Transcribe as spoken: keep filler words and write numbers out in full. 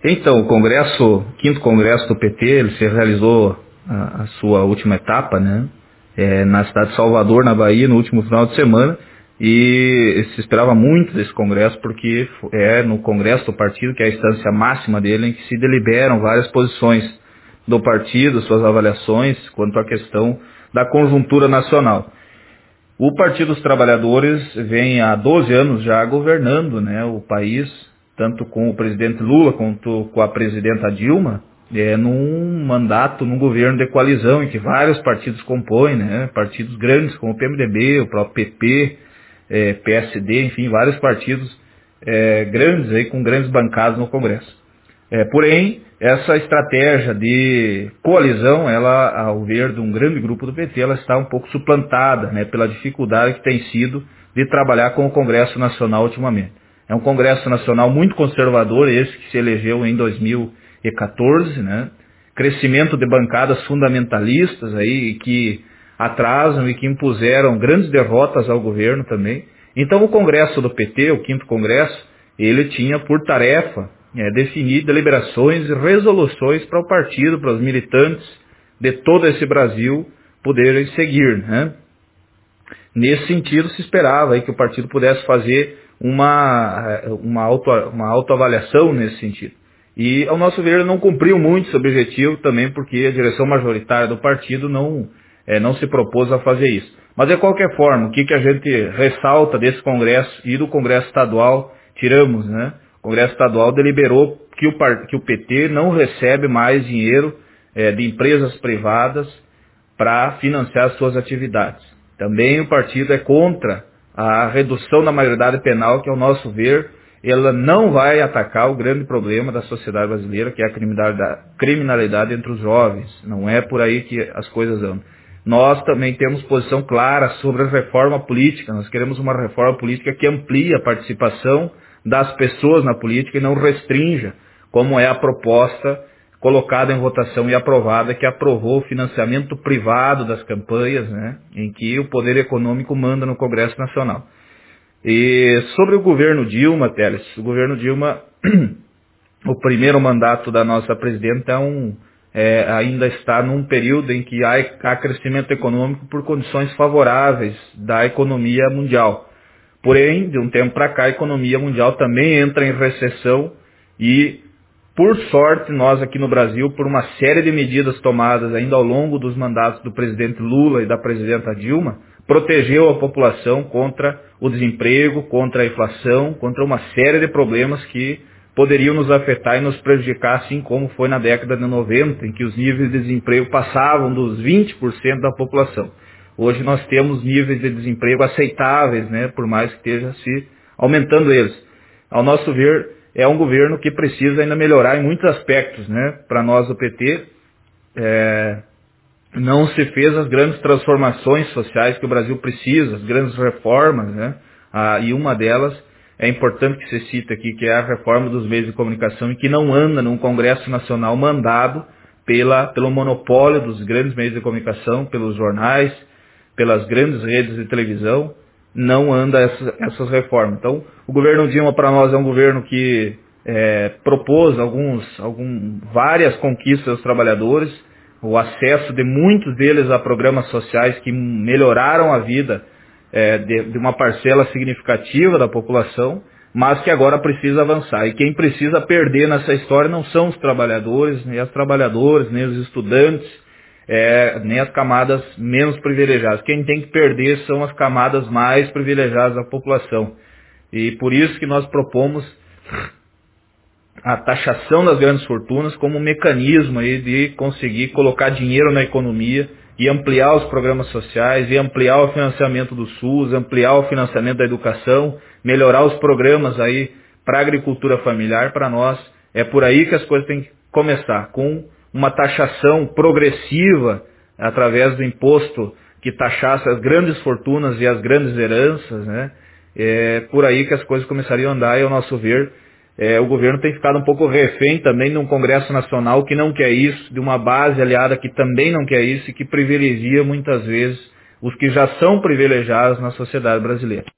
Então, o Congresso, o quinto Congresso do P T, ele se realizou a, a sua última etapa, né, é, na cidade de Salvador, na Bahia, no último final de semana, e se esperava muito desse Congresso, porque é no Congresso do partido, que é a instância máxima dele, em que se deliberam várias posições do partido, suas avaliações quanto à questão da conjuntura nacional. O Partido dos Trabalhadores vem há doze anos já governando, né, o país, tanto com o presidente Lula quanto com a presidenta Dilma, é, num mandato, num governo de coalizão, em que vários partidos compõem, né, partidos grandes como o P M D B, o próprio P P, é, P S D, enfim, vários partidos é, grandes, aí, com grandes bancadas no Congresso. É, porém, essa estratégia de coalizão, ela, ao ver de um grande grupo do P T, ela está um pouco suplantada, né, pela dificuldade que tem sido de trabalhar com o Congresso Nacional ultimamente. É um Congresso Nacional muito conservador, esse que se elegeu em dois mil e quatorze, né? Crescimento de bancadas fundamentalistas aí, que atrasam e que impuseram grandes derrotas ao governo também. Então o Congresso do P T, o quinto Congresso, ele tinha por tarefa é, definir deliberações e resoluções para o partido, para os militantes de todo esse Brasil poderem seguir, né? Nesse sentido, se esperava aí que o partido pudesse fazer uma, uma, auto, uma autoavaliação nesse sentido. E, ao nosso ver, ele não cumpriu muito esse objetivo também, porque a direção majoritária do partido não, é, não se propôs a fazer isso. Mas, de qualquer forma, o que, que a gente ressalta desse Congresso e do Congresso Estadual, tiramos, né? O Congresso Estadual deliberou que o, que o P T não recebe mais dinheiro é, de empresas privadas para financiar suas atividades. Também o partido é contra a redução da maioridade penal, que, ao nosso ver, ela não vai atacar o grande problema da sociedade brasileira, que é a criminalidade, criminalidade entre os jovens. Não é por aí que as coisas andam. Nós também temos posição clara sobre a reforma política. Nós queremos uma reforma política que amplie a participação das pessoas na política e não restrinja, como é a proposta colocada em votação e aprovada, que aprovou o financiamento privado das campanhas, né, em que o poder econômico manda no Congresso Nacional. E sobre o governo Dilma, Teles, o governo Dilma, o primeiro mandato da nossa presidenta é um, é, ainda está num período em que há, há crescimento econômico por condições favoráveis da economia mundial. Porém, de um tempo para cá, a economia mundial também entra em recessão e, por sorte, nós aqui no Brasil, por uma série de medidas tomadas ainda ao longo dos mandatos do presidente Lula e da presidenta Dilma, protegeu a população contra o desemprego, contra a inflação, contra uma série de problemas que poderiam nos afetar e nos prejudicar, assim como foi na década de noventa, em que os níveis de desemprego passavam dos vinte por cento da população. Hoje nós temos níveis de desemprego aceitáveis, né, por mais que esteja se aumentando eles. Ao nosso ver, é um governo que precisa ainda melhorar em muitos aspectos, né? Para nós do P T, é, não se fez as grandes transformações sociais que o Brasil precisa, as grandes reformas, né? Ah, e uma delas é importante que se cita aqui, que é a reforma dos meios de comunicação, e que não anda num Congresso Nacional mandado pela, pelo monopólio dos grandes meios de comunicação, pelos jornais, pelas grandes redes de televisão. Não anda essas, essas reformas. Então, o governo Dilma para nós é um governo que é, propôs alguns, algum, várias conquistas aos trabalhadores, o acesso de muitos deles a programas sociais que melhoraram a vida é, de, de uma parcela significativa da população, mas que agora precisa avançar. E quem precisa perder nessa história não são os trabalhadores, nem as trabalhadoras, nem os estudantes, É, nem as camadas menos privilegiadas. Quem tem que perder são as camadas mais privilegiadas da população. E por isso que nós propomos a taxação das grandes fortunas como um mecanismo aí de conseguir colocar dinheiro na economia e ampliar os programas sociais, e ampliar o financiamento do SUS, ampliar o financiamento da educação, melhorar os programas aí para a agricultura familiar. Para nós é por aí que as coisas têm que começar, com uma taxação progressiva através do imposto que taxasse as grandes fortunas e as grandes heranças, né? É por aí que as coisas começariam a andar, e ao nosso ver, é, o governo tem ficado um pouco refém também de um Congresso Nacional que não quer isso, de uma base aliada que também não quer isso e que privilegia muitas vezes os que já são privilegiados na sociedade brasileira.